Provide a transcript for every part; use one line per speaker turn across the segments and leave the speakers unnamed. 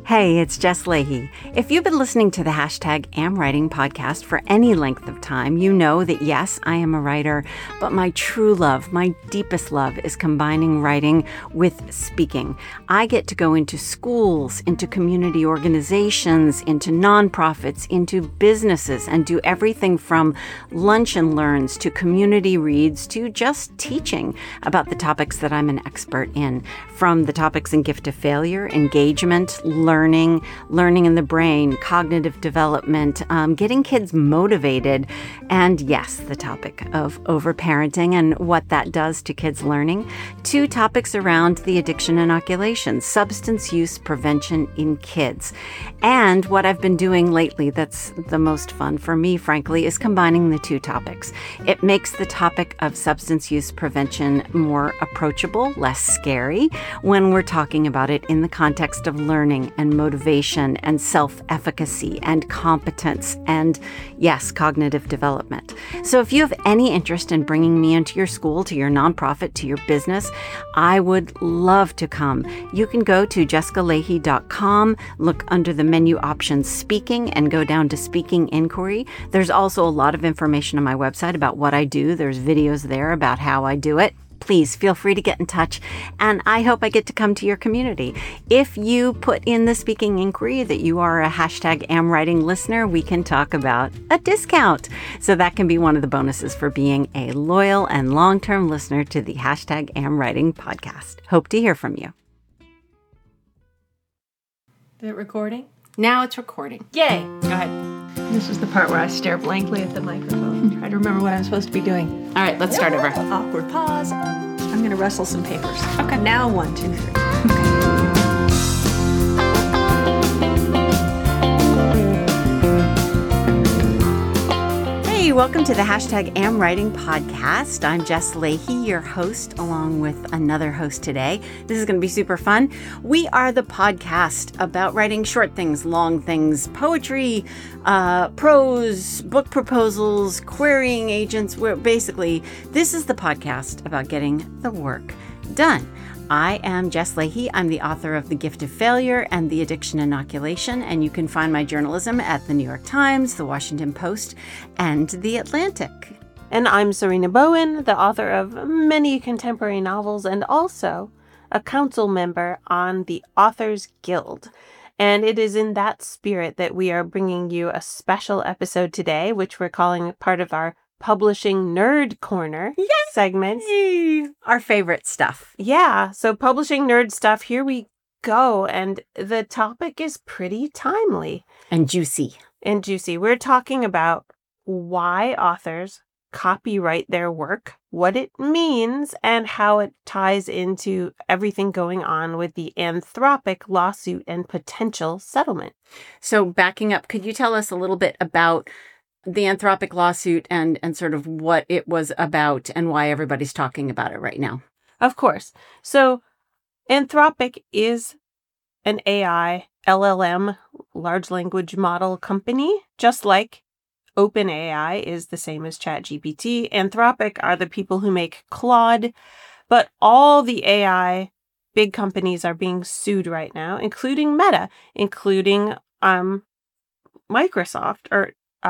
Hey, it's Jess Leahy. If you've been listening to the hashtag #AmWriting podcast for any length of time, you know that yes, I am a writer, but my true love, my deepest love is combining writing with speaking. I get to go into schools, into community organizations, into nonprofits, into businesses, and do everything from lunch and learns to community reads to just teaching about the topics that I'm an expert in, from the topics in gift of failure, engagement, learning in the brain, cognitive development, getting kids motivated, and yes, the topic of overparenting and what that does to kids' learning, to topics around the addiction inoculation, substance use prevention in kids. And what I've been doing lately that's the most fun for me, frankly, is combining the two topics. It makes the topic of substance use prevention more approachable, less scary, when we're talking about it in the context of learning and motivation and self-efficacy and competence and, yes, cognitive development. So if you have any interest in bringing me into your school, to your nonprofit, to your business, I would love to come. You can go to jessicaleahy.com, look under the menu options Speaking, and go down to Speaking Inquiry. There's also a lot of information on my website about what I do. There's videos there about how I do it. Please feel free to get in touch, and I hope I get to come to your community. If you put in the Speaking Inquiry that you are a hashtag #AmWriting listener, we can talk about a discount. So that can be one of the bonuses for being a loyal and long-term listener to the hashtag #AmWriting podcast. Hope to hear from you.
Is it recording?
Now it's recording.
Yay!
Go ahead.
This is the part where I stare blankly at the microphone. Try to remember what I'm supposed to be doing.
All right, let's start over.
Awkward pause. I'm going to rustle some papers.
Okay.
Now 1, 2, 3.
Hey, welcome to the hashtag #AmWriting podcast. I'm Jess Leahy, your host, along with another host today. This is going to be super fun. We are the podcast about writing short things, long things, poetry, prose, book proposals, querying agents. Basically, this is the podcast about getting the work done. I am Jess Leahy. I'm the author of The Gift of Failure and The Addiction Inoculation, and you can find my journalism at the New York Times, the Washington Post, and The Atlantic.
And I'm Serena Bowen, the author of many contemporary novels and also a council member on the Authors Guild. And it is in that spirit that we are bringing you a special episode today, which we're calling part of our Publishing Nerd Corner segment.
Our favorite stuff.
Yeah, so Publishing Nerd stuff, here we go. And the topic is pretty timely.
And juicy.
And juicy. We're talking about why authors copyright their work, what it means, and how it ties into everything going on with the Anthropic lawsuit and potential settlement.
So backing up, could you tell us a little bit about the Anthropic lawsuit and sort of what it was about and why everybody's talking about it right now?
Of course. So Anthropic is an AI, LLM, large language model company, just like OpenAI is the same as ChatGPT. Anthropic are the people who make Claude, but all the AI big companies are being sued right now, including Meta, including Microsoft, or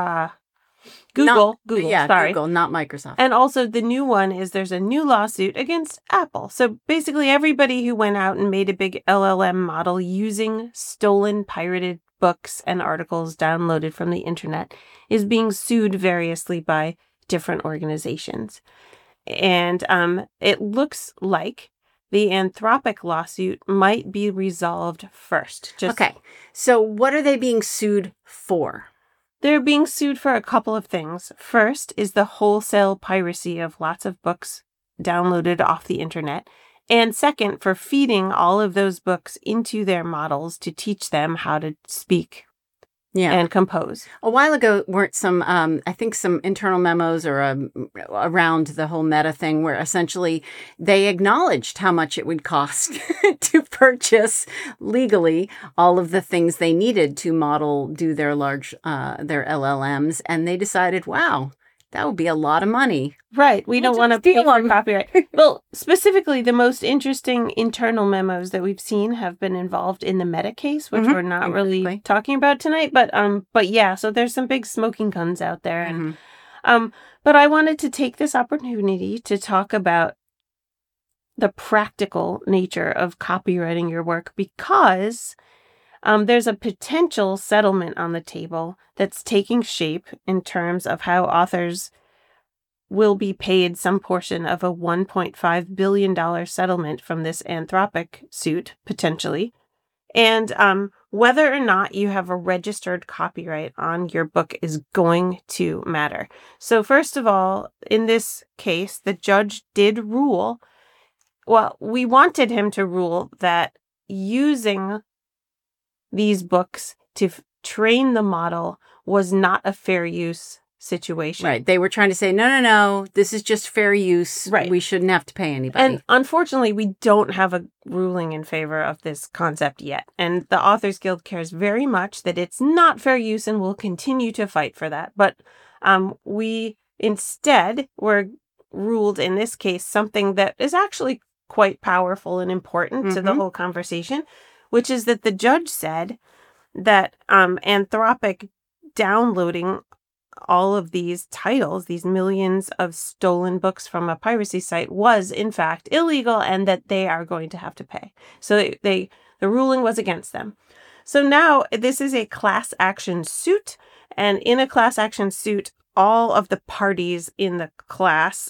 Google,
Google, not Microsoft.
And also the new one is there's a new lawsuit against Apple. So basically everybody who went out and made a big LLM model using stolen, pirated books and articles downloaded from the internet is being sued variously by different organizations. And it looks like the Anthropic lawsuit might be resolved first.
Okay. So what are they being sued for?
They're being sued for a couple of things. First is the wholesale piracy of lots of books downloaded off the internet. And second, for feeding all of those books into their models to teach them how to speak and compose.
A while ago, weren't some, I think some internal memos or around the whole Meta thing where essentially they acknowledged how much it would cost to purchase legally all of the things they needed to do their large, their LLMs. And they decided, wow, That would be a lot of money.
Right. We don't want to pay
steal
for
them.
copyright. Well, specifically, the most interesting internal memos that we've seen have been involved in the Meta case, which we're not really talking about tonight. But yeah, so there's some big smoking guns out there. And but I wanted to take this opportunity to talk about the practical nature of copyrighting your work because there's a potential settlement on the table that's taking shape in terms of how authors will be paid some portion of a $1.5 billion settlement from this Anthropic suit, potentially. And whether or not you have a registered copyright on your book is going to matter. So first of all, in this case, the judge did rule, well, we wanted him to rule that using these books to train the model was not a fair use situation.
Right. They were trying to say, no, this is just fair use.
Right.
We shouldn't have to pay anybody.
And unfortunately, we don't have a ruling in favor of this concept yet. And the Authors Guild cares very much that it's not fair use and will continue to fight for that. But we instead were ruled in this case something that is actually quite powerful and important to the whole conversation, which is that the judge said that Anthropic downloading all of these titles, these millions of stolen books from a piracy site, was in fact illegal and that they are going to have to pay. So the ruling was against them. So now this is a class action suit, and in a class action suit, all of the parties in the class,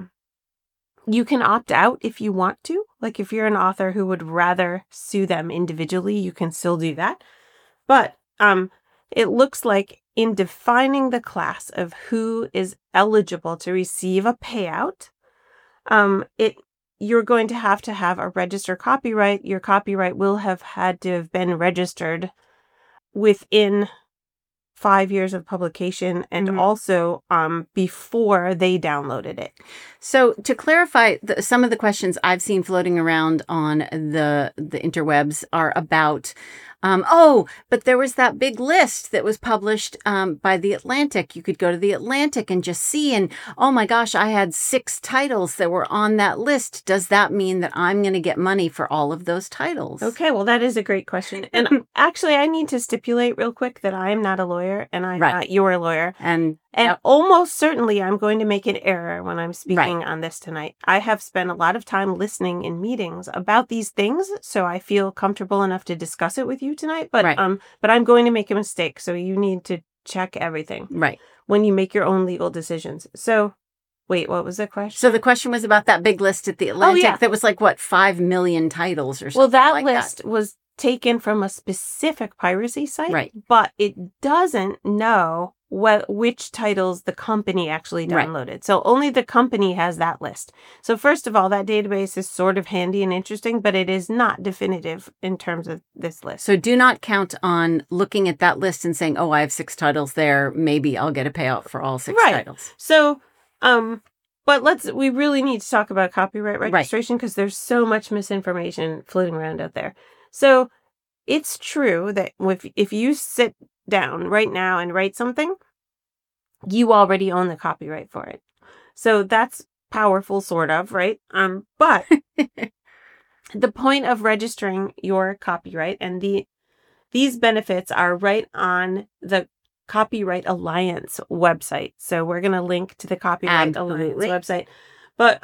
you can opt out if you want to. Like if you're an author who would rather sue them individually, you can still do that. But it looks like in defining the class of who is eligible to receive a payout, you're going to have a registered copyright. Your copyright will have had to have been registered within 5 years of publication and also before they downloaded it.
So to clarify, some of the questions I've seen floating around on the interwebs are about, but there was that big list that was published by The Atlantic. You could go to The Atlantic and just see, and oh my gosh, I had 6 titles that were on that list. Does that mean that I'm going to get money for all of those titles?
Okay, well, that is a great question. And actually, I need to stipulate real quick that I am not a lawyer and I'm not your lawyer.
And
almost certainly I'm going to make an error when I'm speaking on this tonight. I have spent a lot of time listening in meetings about these things, so I feel comfortable enough to discuss it with you tonight. But I'm going to make a mistake, so you need to check everything when you make your own legal decisions. So, wait, what was the question?
So the question was about that big list at The Atlantic that was like, 5 million titles or something.
Well, that list was taken from a specific piracy site, but it doesn't know which titles the company actually downloaded. So only the company has that list. So first of all, that database is sort of handy and interesting, but it is not definitive in terms of this list.
So do not count on looking at that list and saying, I have 6 titles there. Maybe I'll get a payout for all 6 titles.
So, but we really need to talk about copyright registration because there's so much misinformation floating around out there. So it's true that if you sit down right now and write something, you already own the copyright for it. So that's powerful, sort of, right? But the point of registering your copyright and these benefits are right on the Copyright Alliance website. So we're going to link to the Copyright Alliance website. But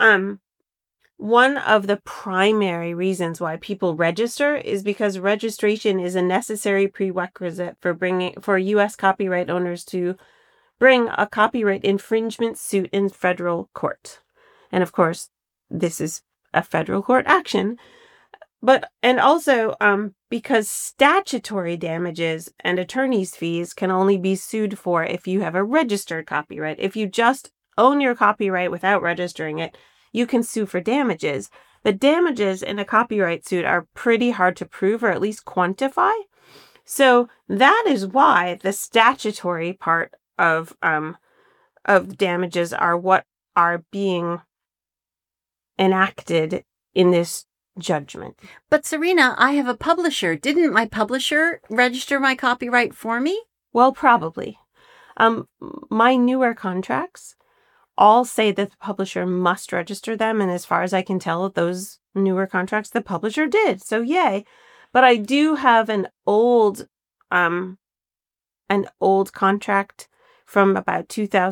one of the primary reasons why people register is because registration is a necessary prerequisite for U.S. copyright owners to bring a copyright infringement suit in federal court. And of course, this is a federal court action. And also because statutory damages and attorney's fees can only be sued for if you have a registered copyright. If you just own your copyright without registering it, you can sue for damages. The damages in a copyright suit are pretty hard to prove or at least quantify. So that is why the statutory part of damages are what are being enacted in this judgment.
But Serena, I have a publisher. Didn't my publisher register my copyright for me?
Well, probably. My newer contracts all say that the publisher must register them. And as far as I can tell, those newer contracts, the publisher did. So yay. But I do have an old contract from about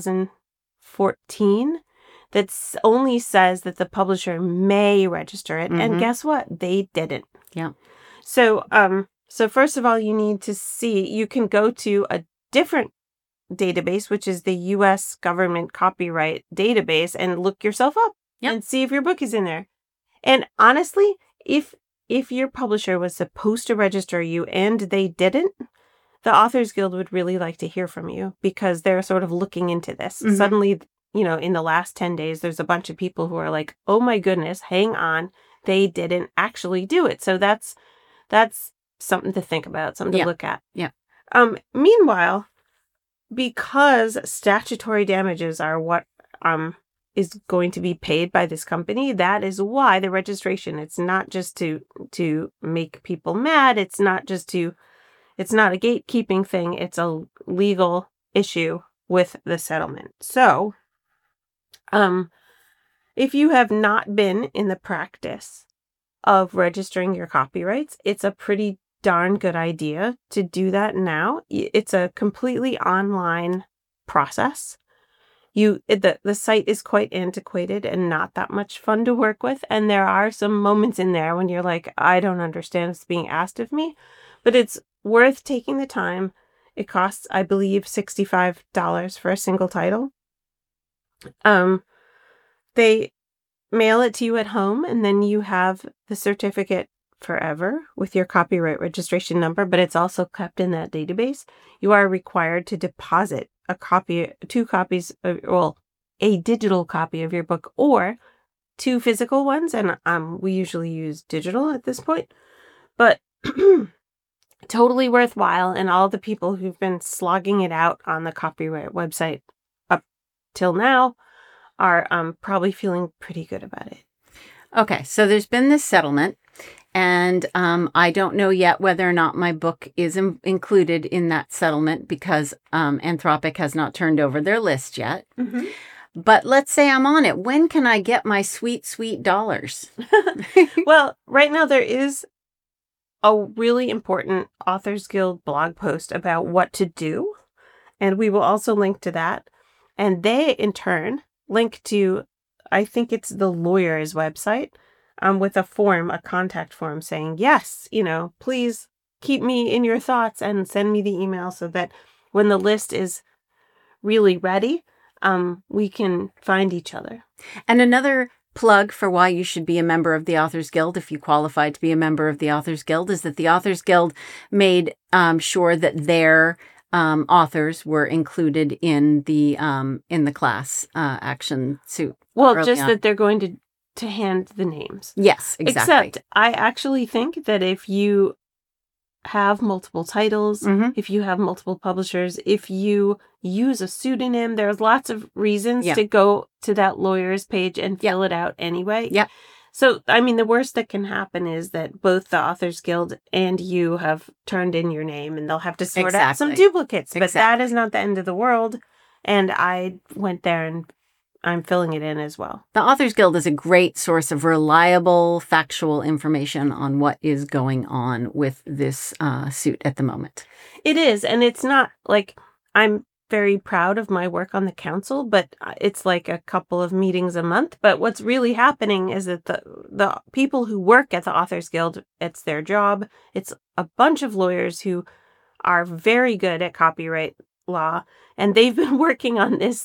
2014 that only says that the publisher may register it. And guess what? They didn't.
Yeah.
So, so first of all, you need to see, you can go to a different database, which is the U.S. government copyright database, and look yourself up and see if your book is in there. And honestly, if your publisher was supposed to register you and they didn't, the Authors Guild would really like to hear from you because they're sort of looking into this. Suddenly, in the last 10 days, there's a bunch of people who are like, oh my goodness, hang on, they didn't actually do it. So that's something to think about, something to look at.
Yeah.
Meanwhile, because statutory damages are what is going to be paid by this company, that is why the registration, it's not just to make people mad. It's not a gatekeeping thing. It's a legal issue with the settlement. So, if you have not been in the practice of registering your copyrights, it's a pretty darn good idea to do that now. It's a completely online process. The site is quite antiquated and not that much fun to work with. And there are some moments in there when you're like, I don't understand what's being asked of me, but it's worth taking the time. It costs, I believe, $65 for a single title. They mail it to you at home, and then you have the certificate forever with your copyright registration number, but it's also kept in that database. You are required to deposit a digital copy of your book, or 2 physical ones, and we usually use digital at this point, but totally worthwhile. And all the people who've been slogging it out on the copyright website up till now are probably feeling pretty good about it.
Okay, so there's been this settlement, and I don't know yet whether or not my book is included in that settlement because Anthropic has not turned over their list yet. But let's say I'm on it. When can I get my sweet, sweet dollars?
Well, right now there is a really important Authors Guild blog post about what to do, and we will also link to that. And they, in turn, link to, I think it's the lawyer's website, with a contact form saying, yes, please keep me in your thoughts and send me the email so that when the list is really ready, we can find each other.
And another plug for why you should be a member of the Authors Guild, if you qualify to be a member of the Authors Guild, is that the Authors Guild made sure that their authors were included in the class action suit.
Well, just that they're going to hand the names.
Yes, exactly.
Except I actually think that if you have multiple titles, if you have multiple publishers, if you use a pseudonym, there's lots of reasons to go to that lawyer's page and fill it out anyway.
Yeah.
So, I mean, the worst that can happen is that both the Authors Guild and you have turned in your name, and they'll have to sort out some duplicates. But that is not the end of the world. And I went there and I'm filling it in as well.
The Authors Guild is a great source of reliable, factual information on what is going on with this suit at the moment.
It is. And it's not like I'm very proud of my work on the council, but it's like a couple of meetings a month. But what's really happening is that the people who work at the Authors Guild, it's their job. It's a bunch of lawyers who are very good at copyright law, and they've been working on this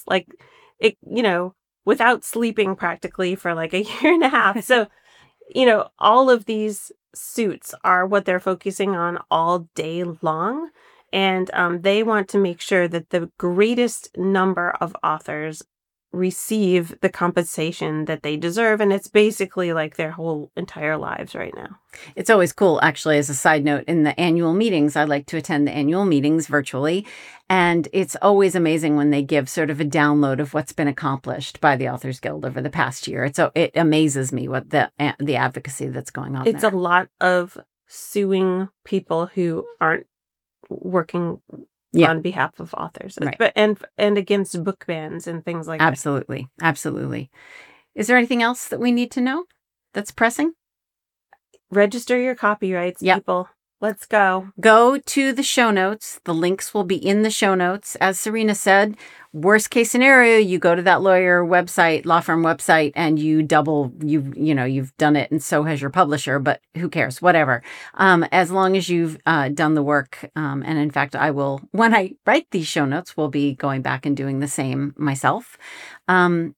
without sleeping practically for like a year and a half. So, all of these suits are what they're focusing on all day long. And they want to make sure that the greatest number of authors receive the compensation that they deserve. And it's basically like their whole entire lives right now.
It's always cool, actually, as a side note, in the annual meetings. I like to attend the annual meetings virtually. And it's always amazing when they give sort of a download of what's been accomplished by the Authors Guild over the past year. It amazes me what the advocacy that's going on.
It's
there.
A lot of suing people who aren't working on behalf of authors,
Right.
but and against book bans and things like that.
Absolutely. Absolutely. Is there anything else that we need to know that's pressing?
Register your copyrights,
Yep.
people. Let's go.
Go to the show notes. The links will be in the show notes. As Serena said, worst case scenario, you go to that lawyer website, law firm website, and you've done it, and so has your publisher, but who cares? Whatever. As long as you've done the work. And in fact, I will, when I write these show notes, will be going back and doing the same myself. And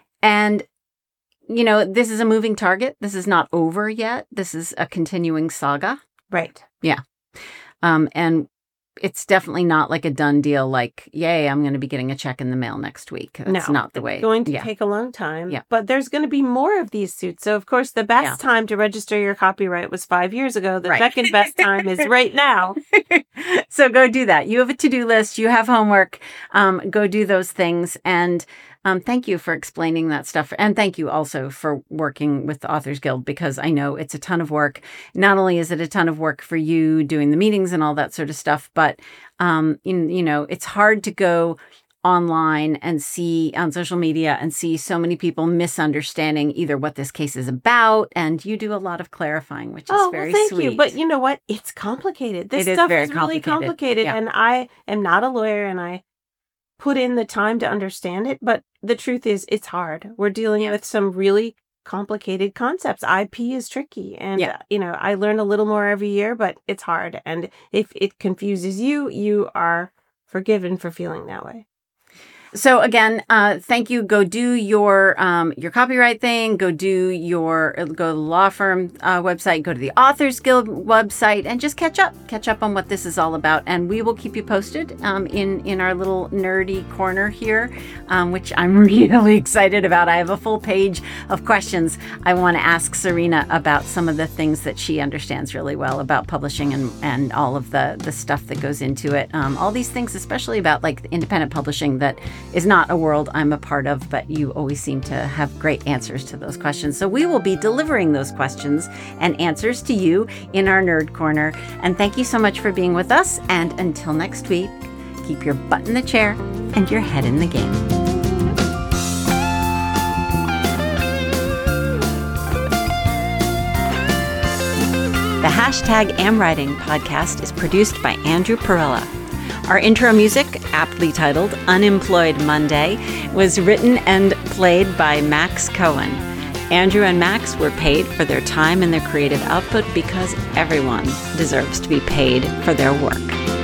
this is a moving target. This is not over yet. This is a continuing saga.
Right.
Yeah. And it's definitely not like a done deal, like, yay, I'm going to be getting a check in the mail next week. That's not the way.
It's going to take a long time.
Yeah.
But there's going to be more of these suits. So, of course, the best time to register your copyright was 5 years ago. The second best time is right now.
So go do that. You have a to-do list. You have homework. Go do those things. And thank you for explaining that stuff. And thank you also for working with the Authors Guild, because I know it's a ton of work. Not only is it a ton of work for you doing the meetings and all that sort of stuff, but, it's hard to go online and see on social media and see so many people misunderstanding either what this case is about. And you do a lot of clarifying, which is very
thank
sweet.
you. But you know what? It's complicated. This
It is
stuff
very
is really
complicated.
complicated.
Yeah.
And I am not a lawyer, and I put in the time to understand it. But the truth is, it's hard. We're dealing with some really complicated concepts. IP is tricky. And, I learn a little more every year, but it's hard. And if it confuses you, you are forgiven for feeling that way.
So again, thank you. Go do your copyright thing. Go to the law firm website. Go to the Authors Guild website and just catch up on what this is all about. And we will keep you posted in our little nerdy corner here, which I'm really excited about. I have a full page of questions I want to ask Serena about some of the things that she understands really well about publishing and all of the stuff that goes into it. All these things, especially about like independent publishing, that is not a world I'm a part of, but you always seem to have great answers to those questions. So we will be delivering those questions and answers to you in our Nerd Corner. And thank you so much for being with us. And until next week, keep your butt in the chair and your head in the game. The #AmWriting podcast is produced by Andrew Perella. Our intro music, aptly titled Unemployed Monday, was written and played by Max Cohen. Andrew and Max were paid for their time and their creative output because everyone deserves to be paid for their work.